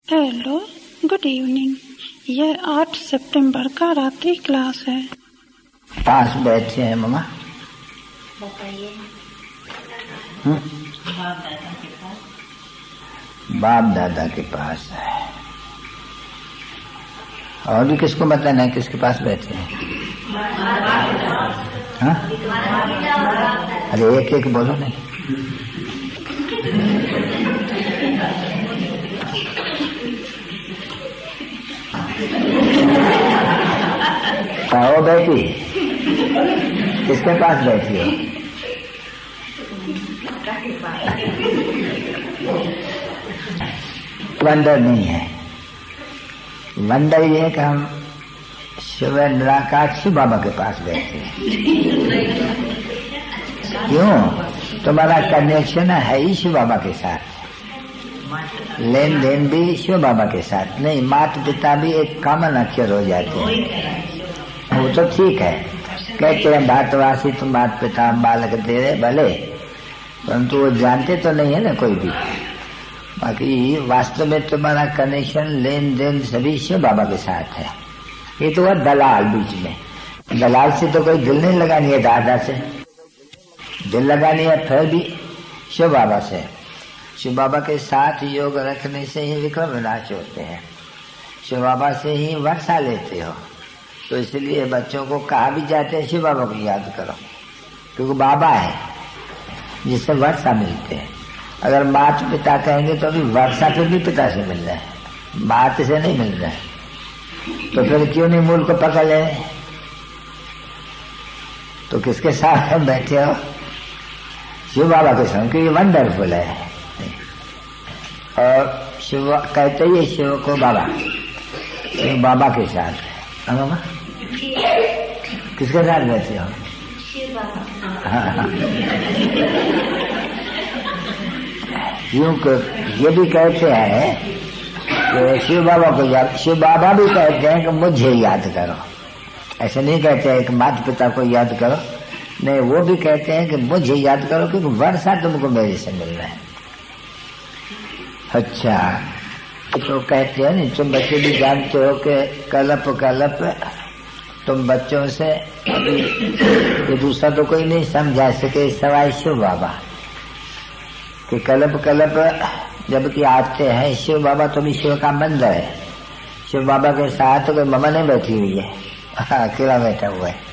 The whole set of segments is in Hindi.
Hello, good evening. यह 8 सितंबर का रात्रि क्लास है। पास बैठे हैं मम्मा। बताइए। बाप दादा के पास है। और भी किसको बताना है किसके पास बैठे हैं? हाँ? अरे एक एक बोलो नहीं। आओ बेटी, किसके पास बैठी हो? वंडर नहीं है। वंडर ये है कि हम शिव निराकार शिव बाबा के पास बैठे हैं। क्यों? तुम्हारा कनेक्शन है ही शिव बाबा के साथ, लेन देन भी शिव बाबा के साथ। नहीं, माता पिता भी एक कॉमन अक्षर हो जाते हैं, वो तो ठीक है। कहते हैं भारतवासी तुम माता पिता बालक तेरे भले, परंतु वो जानते तो नहीं है ना कोई भी। बाकी वास्तव में तुम्हारा कनेक्शन लेन देन सभी शिव बाबा के साथ है। ये तो है दलाल बीच में। दलाल से तो कोई दिल नहीं लगानी है, दादा से दिल लगानी है, फिर भी शिव बाबा से। शिव बाबा के साथ योग रखने से ही विक्रम विनाश होते हैं। शिव बाबा से ही वर्षा लेते हो, तो इसलिए बच्चों को कहा भी जाते हैं शिव बाबा को याद करो, क्योंकि बाबा है जिससे वर्षा मिलते हैं। अगर माता पिता कहेंगे तो अभी वर्षा फिर भी पिता से मिल रहा है, बात से नहीं मिल रहा है। तो फिर क्यों नहीं मूल को पकड़ ले? तो किसके साथ हम बैठे हो? शिव बाबा के संग, क्योंकि वंडरफुल है। और शिव कहते ही शिव को बाबा, शिव बाबा के साथ। मामा किसके साथ बैठे हो? शिव बाबा। हाँ। यूं ये भी कहते हैं कि शिव बाबा को याद, शिव बाबा भी कहते हैं कि मुझे याद करो। ऐसे नहीं कहते हैं कि माता पिता को याद करो, नहीं, वो भी कहते हैं कि मुझे याद करो, क्योंकि वर्षा तुमको मेरे से मिल रहा है। अच्छा, तो कहते हैं नहीं, तुम बच्चे भी जानते हो कि कलप कलप तुम बच्चों से ये दूसरा तो कोई नहीं समझा सके सवाई शिव बाबा। कि कलप कलप जबकि आते हैं शिव बाबा, तो भी शिव का मंदिर है। शिव बाबा के साथ कोई ममा नहीं बैठी हुई है, अकेला बैठा हुआ है।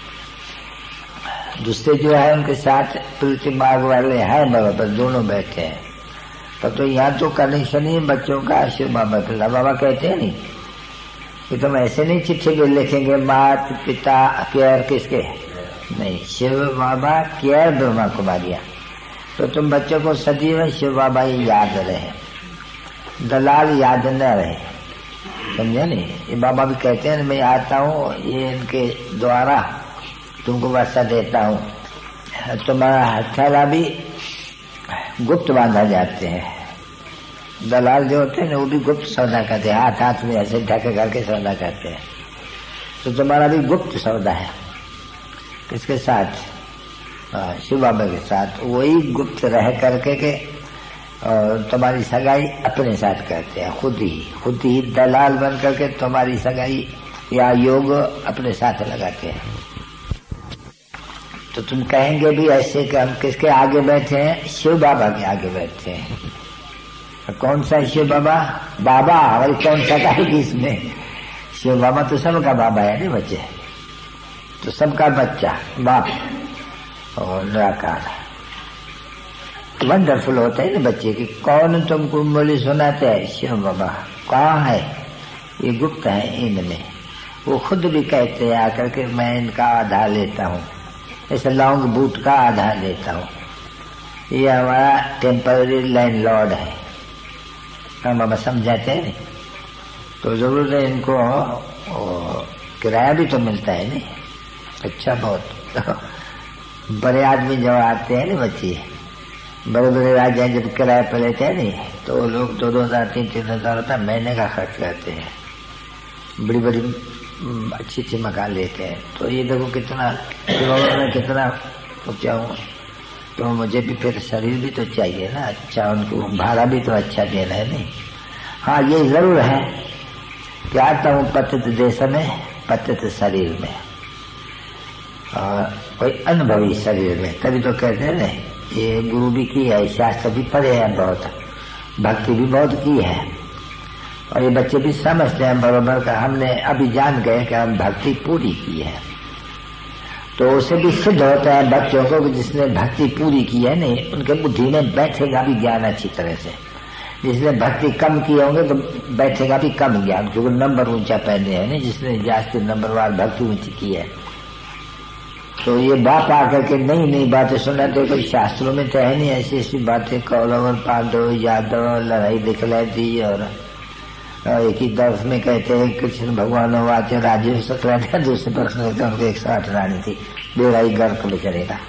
दूसरे जो है उनके साथ प्रीति मार्ग वाले हैं बराबर, दोनों बैठे हैं। तो यहाँ तो कनेक्शन ही बच्चों का शिव बाबा के। बाबा कहते हैं नहीं कि तुम ऐसे नहीं चिट्ठी भी लिखेंगे माता पिता केयर किसके, नहीं, शिव बाबा केयर ब्रह्मा कुमारिया। तो तुम बच्चों को सदैव शिव बाबा ही याद रहे, दलाल याद न रहे, समझे नहीं? ये बाबा भी कहते हैं मैं आता हूँ, ये इनके द्वारा तुमको वर्षा देता हूँ। तुम्हारा हथेला भी गुप्त बांधा जाते हैं। दलाल जो होते हैं ना, वो भी गुप्त सौदा करते हैं, हाथ हाथ में ऐसे ढके करके सौदा करते हैं। तो तुम्हारा भी गुप्त सौदा है। किसके साथ? शिव बाबा के साथ। वही गुप्त रह करके के और तुम्हारी सगाई अपने साथ करते हैं, खुद ही दलाल बन करके तुम्हारी सगाई या योग अपने साथ लगाते हैं। तो तुम कहेंगे भी ऐसे कि हम किसके आगे बैठे हैं? शिव बाबा के आगे बैठे हैं। कौन सा शिव बाबा? बाबा, और कौन सा कहेगी इसमें? शिव बाबा तो सबका बाबा है ना बच्चे, तो सबका बच्चा बाप और निराकार। वंडरफुल होता है ना बच्चे की। कौन तुमको बोली सुनाते हैं? शिव बाबा। कहाँ है? ये गुप्त है इनमें। वो खुद भी कहते हैं आकर के मैं इनका आधार लेता हूँ, ऐसे लॉन्ग बूट का आधार लेता हूँ। ये हमारा टेम्पररी लैंडलॉर्ड है। हम बाबा समझाते हैं नहीं, तो जरूर है इनको किराया भी तो मिलता है नहीं। अच्छा, बहुत बड़े आदमी जब आते हैं ना बच्चे, बड़े बड़े राजा जब किराए पर लेते हैं नहीं, तो लोग 2,000 3,000 रुपये महीने का खर्च करते हैं, बड़ी बड़ी अच्छी मकान लेते हैं। तो ये देखो कितना मैं कितना ऊंचा हूँ, तो मुझे भी फिर शरीर भी तो चाहिए ना अच्छा, उनको भाड़ा भी तो अच्छा देना है नहीं। हाँ ये जरूर है कि आता हूँ पतित देश में, पतित शरीर में, और कोई अनुभवी शरीर में। तभी तो कहते हैं ना, ये गुरु भी की है, शास्त्र भी पढ़े हैं, बहुत भक्ति भी बहुत की है, और ये बच्चे भी समझते हैं बरोबर का। हमने अभी जान गए कि हम भक्ति पूरी की है, तो उसे भी सिद्ध होता है बच्चों को कि जिसने भक्ति पूरी की है नहीं, उनके बुद्धि में बैठेगा भी ज्ञान अच्छी तरह से। जिसने भक्ति कम किए होंगे तो बैठेगा भी कम ज्ञान, क्योंकि नंबर ऊंचा पहने हैं नहीं, जिसने जास्ती नंबर वार भक्ति ऊंची की है। तो ये बाप आकर के नई नई बातें सुनाते, कोई शास्त्रों में तो है नहीं ऐसी ऐसी बातें, कौरव और पांडव यादव लड़ाई दिखलाई दी, और एक ही दर्श में कहते हैं कृष्ण भगवान वाचे राजीव सकरा था, दूसरे पक्ष में कहते हैं उनको 108 रानी थी, बेड़ाई गर्क में चलेगा।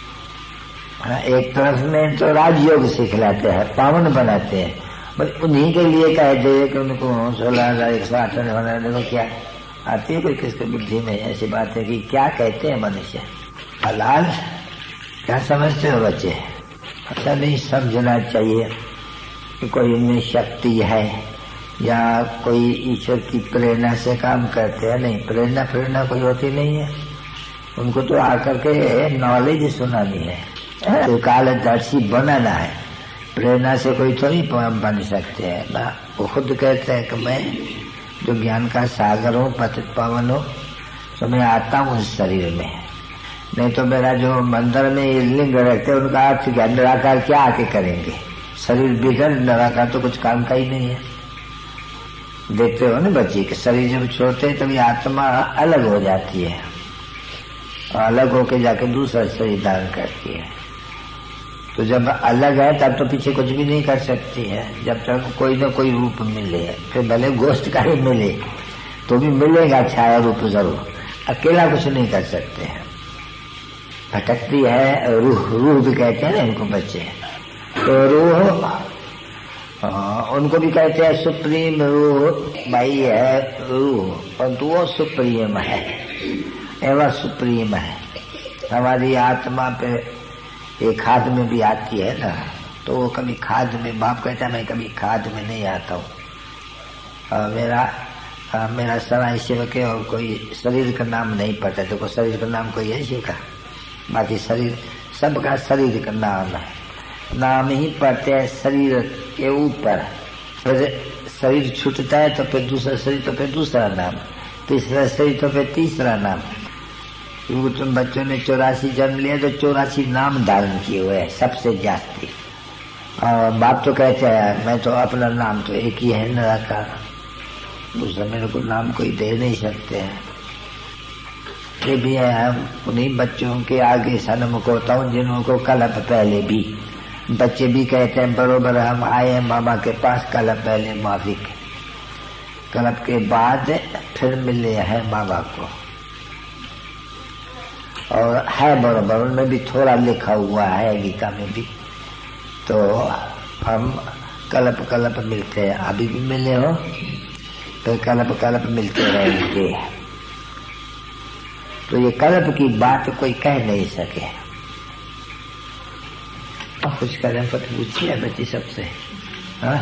एक तरफ में तो राजयोग सिखलाते हैं, पावन बनाते हैं, बस उन्हीं के लिए कहते हैं कि उनको 16,108 रानी बना। देखो क्या आती है कोई किसके बुद्धि में ऐसी बात है कि क्या कहते हैं मनुष्य। हलाल क्या समझते हो बच्चे? ऐसा नहीं समझना चाहिए कि कोई उनमें शक्ति है या कोई ईश्वर की प्रेरणा से काम करते हैं। नहीं, प्रेरणा कोई होती नहीं है, उनको तो आकर के नॉलेज सुनानी है, तो कालदर्शी बनाना है। प्रेरणा से कोई थोड़ी बन सकते हैं ना। वो खुद कहते हैं कि मैं जो ज्ञान का सागर हूँ, पतित पावन हूँ, तो मैं आता हूँ इस शरीर में। नहीं तो मेरा जो मंदिर में ये लिंग रखते हैं उनका अर्थ क्या, निराकार क्या आके करेंगे? शरीर बिगड़, निराकार तो कुछ काम का ही नहीं है। देखते हो ना बच्चे के शरीर जब छोड़ते हैं तभी आत्मा अलग हो जाती है, और अलग होके जाके दूसरा शरीर धारण करती है। तो जब अलग है तब तो पीछे कुछ भी नहीं कर सकती है, जब तक कोई न कोई रूप मिले, फिर भले गोश्त का ही मिले तो भी मिलेगा छाया रूप जरूर, अकेला कुछ नहीं कर सकते हैं। भटकती है रूह भी कहते हैं ना इनको बच्चे, तो रूह उनको भी कहते हैं सुप्रीम रूह भाई है रूह, परंतु वो सुप्रीम है, एवं सुप्रीम है। हमारी आत्मा पे एक खाद में भी आती है ना, तो वो कभी खाद में, बाप कहता है मैं कभी खाद में नहीं आता हूँ। मेरा सराय शिव के और कोई शरीर का नाम नहीं पता, देखो शरीर का नाम कोई है शिव का, बाकी शरीर सबका शरीर का नाम है, नाम ही पड़ते हैं शरीर के ऊपर। फिर शरीर छूटता है तो फिर दूसरा शरीर, तो फिर दूसरा नाम, तीसरा शरीर तो फिर तीसरा नाम। क्योंकि तुम बच्चों ने 84 जन्म लिया तो 84 नाम धारण किए हुए हैं सबसे जास्ती। और बाप तो कहते हैं मैं तो अपना नाम तो एक ही है निराकार, दूसरा मेरे को नाम कोई दे नहीं सकते हैं। ये भी है, हम उन्हीं बच्चों के आगे सन्मुख होता हूँ जिनको कल्प पहले भी, बच्चे भी कहते हैं बरोबर हम आए हैं मामा के पास कल्प पहले माफी के, कल्प के बाद फिर मिले हैं मामा को। और है बरोबर, उनमें भी थोड़ा लिखा हुआ है गीता में भी, तो हम कल्प मिलते हैं, अभी भी मिले हो फिर कल्प मिलते रहेंगे। तो ये कल्प की बात कोई कह नहीं सके। कुछ करें पर पूछिए बच्ची सबसे, हाँ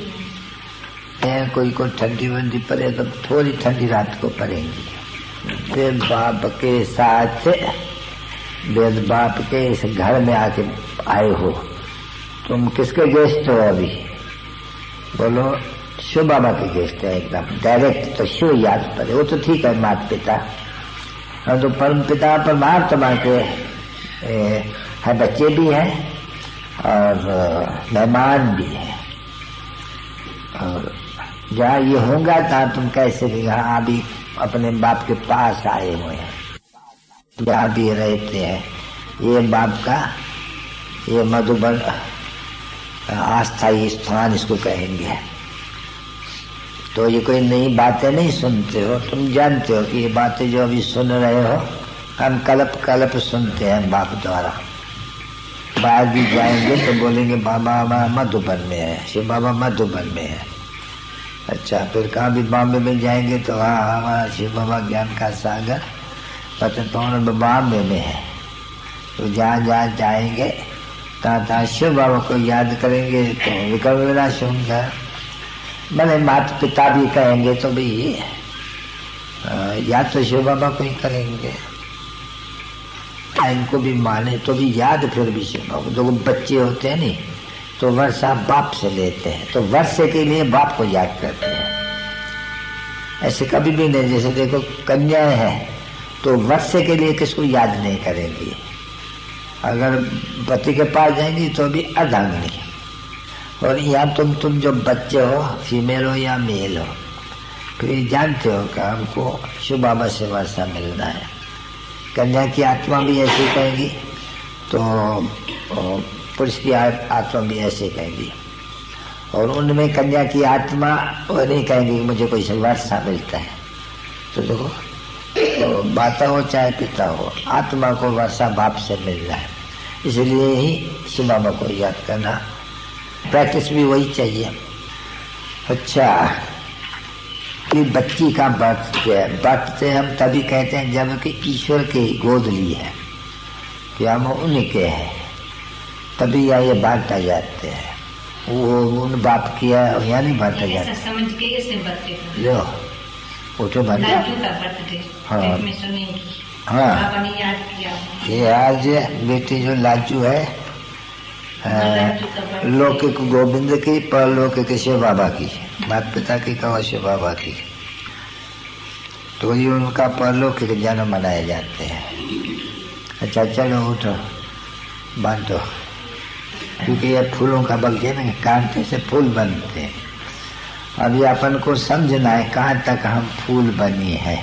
कोई को ठंडी वंडी पड़े तो थोड़ी ठंडी रात को पड़ेगी। वेद बाप के साथ, वेद बाप के इस घर में आके आए हो, तुम किसके गेस्ट हो अभी? बोलो शिव बाबा के गेस्ट है, एकदम डायरेक्ट। तो शिव याद पड़े, वो तो ठीक है माता पिता, और तो परम पिता परमात्मा के है, बच्चे भी हैं और मेहमान भी है। और जहाँ ये होगा तहाँ तुम कैसे भी यहाँ भी अपने बाप के पास आए हुए हैं, जहाँ भी रहते हैं। ये बाप का ये मधुबन अस्थायी स्थान इसको कहेंगे। तो ये कोई नई बातें नहीं सुनते हो, तुम जानते हो कि ये बातें जो अभी सुन रहे हो हम कल्प सुनते हैं बाप द्वारा। बाहर भी जाएंगे तो बोलेंगे बाबा मधुबन में है, शिव बाबा मधुबन में है। अच्छा, फिर कहाँ भी बॉम्बे में जाएंगे तो हाँ हमारा शिव बाबा ज्ञान का सागर पतित पावन बॉम्बे में है। तो जहाँ जहाँ जाएंगे तहाँ तहाँ शिव बाबा को याद करेंगे तो विकल विनाश होगा। भले माता पिता भी कहेंगे तो भी याद तो शिव बाबा को ही करेंगे, इनको भी माने तो भी याद फिर भी शिव बाबा। जो बच्चे होते हैं नहीं तो वर्षा बाप से लेते हैं, तो वर्षे के लिए बाप को याद करते हैं। ऐसे कभी भी नहीं, जैसे देखो कन्याएं हैं तो वर्षे के लिए किसको याद नहीं करेंगी, अगर पति के पास जाएंगी तो भी अर्धांगिनी। और यहाँ तुम जो बच्चे हो, फीमेल हो या मेल हो, फिर जानते हो कि हमको शिव बाबा से वर्षा मिलना है। कन्या की आत्मा भी ऐसे कहेगी तो पुरुष की आत्मा भी ऐसे कहेगी, और उनमें कन्या की आत्मा वो नहीं कहेंगी कि मुझे कोई वर्षा मिलता है। तो देखो तो माता हो चाहे पिता हो, आत्मा को वर्षा बाप से मिलना है, इसलिए ही शिव बाबा को याद करना, प्रैक्टिस भी वही चाहिए। अच्छा, कि बच्ची का बर्थडे हम तभी कहते हैं जब कि ईश्वर की गोद ली है, कि हम उन्हीं के हैं, तभी ये बांटा जाते हैं। वो उन बाप किया और यहाँ नहीं बांटा जाता समझ के इसे बर्थडे लो वो तो बांटा। हाँ हाँ, ये आज बेटी जो लाजू है लौकिक गोविंद की, परलौकिक शिव बाबा की, माता पिता की कहो शिव बाबा की, तो ये उनका परलौकिक जन्म मनाए जाते हैं। अच्छा चलो उठो बांटो, क्योंकि ये फूलों का बगीचा में कांटे से फूल बनते हैं। अभी अपन को समझना है कहाँ तक हम फूल बनी है,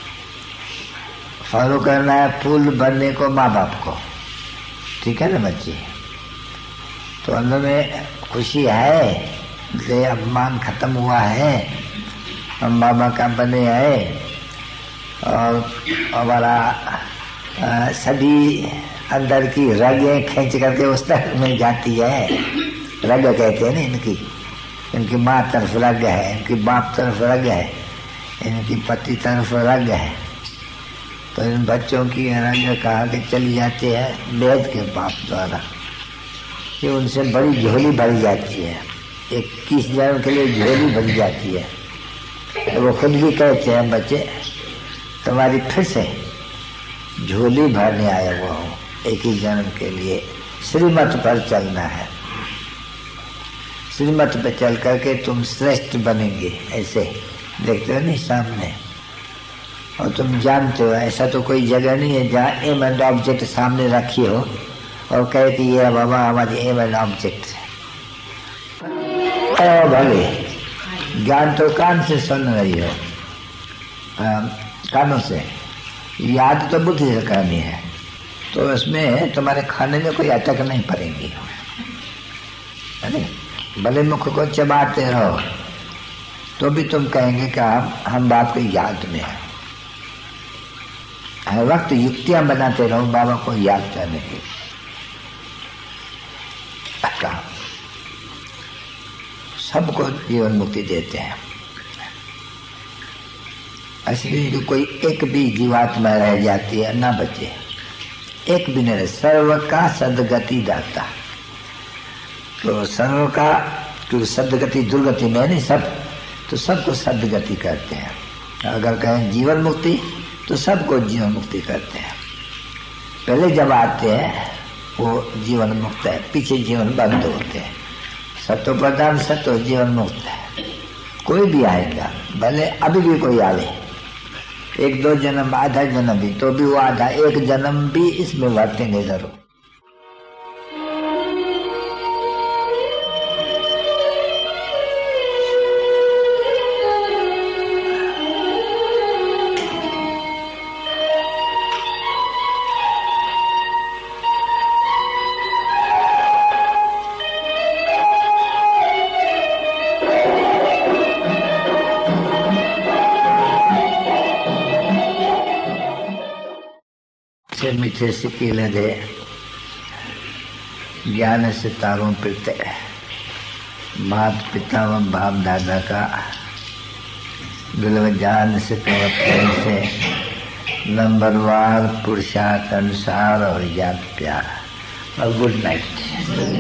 फॉलो करना है फूल बनने को माँ बाप को, ठीक है ना बच्ची। तो अंदर में खुशी है, ये अपमान खत्म हुआ है, हम बाबा का बने हैं, और हमारा सभी अंदर की रगें खींच करके उस तरफ में जाती है। रग कहते हैं ना इनकी माँ तरफ रग है, इनकी बाप तरफ रग है, इनकी पति तरफ रग है। तो इन बच्चों की रग कहा कि चली जाती है वेद के बाप द्वारा, कि उनसे बड़ी झोली भरी जाती है, 21 जन्म के लिए झोली भरी जाती है। तो वो खुद भी कहते हैं बच्चे तुम्हारी फिर से झोली भरने आया हुआ हूँ, 21 जन्म के लिए श्रीमत पर चलना है, श्रीमत पर चल करके तुम श्रेष्ठ बनेंगे। ऐसे देखते हो नहीं सामने, और तुम जानते हो ऐसा तो कोई जगह नहीं है जहाँ एम एंड ऑब्जेक्ट सामने रखी हो और कहे कि ये बाबा हमारी एम एंड ऑब्जेक्ट है। भले ज्ञान तो कान से सुन रही हो, कानों से, याद तो बुद्धि से करनी है, तो इसमें तुम्हारे खाने में कोई अटक नहीं पड़ेगी, है नहीं। भले मुख को चबाते रहो तो भी तुम कहेंगे कि हम बाप की याद में हैं। हर वक्त युक्तियां बनाते रहो बाबा को याद करने की। सबको जीवन मुक्ति देते हैं, इसलिए कोई एक भी जीवात्मा रह जाती है ना बचे, एक भी नहीं, सर्व का सदगति दाता। तो सर्व का, क्योंकि सदगति दुर्गति में नहीं सब, तो सबको सदगति करते हैं। अगर कहें जीवन मुक्ति तो सबको जीवन मुक्ति करते हैं। पहले जब आते हैं वो जीवन मुक्त है, पीछे जीवन बंद होते हैं। सत्व प्रधान सत्व जीवन मुक्त है। कोई भी आएगा, भले अभी भी कोई आवे, 1-2 जन्म, आधा जन्म भी, तो भी वो आधा 1 जन्म भी इसमें वर्तेंगे जरूर। मीठे सिक्के दे ज्ञान से तारों पिते, मात पिता व बाप दादा का दिल व जान से प्रेम से नंबरवार पुरुषार्थ अनुसार और याद प्यार। और गुड नाइट।